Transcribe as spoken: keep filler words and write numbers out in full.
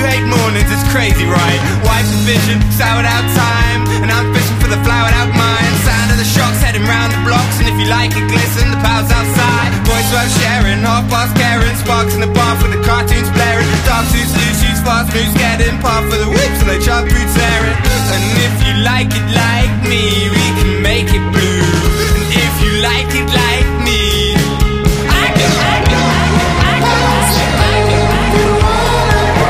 you hate mornings, it's crazy, right? Wife's fishing, soured out time, and I'm fishing for the flowered out mind. Sound of the shocks heading round the blocks, and if you like it glisten, the pals outside. Voice worth sharing, half past caring, sparks in the bath with the cartoons blaring. Dark suits, loose shoots, fast moves, getting par for the whips, and they chant boots airing. And if you like it like me,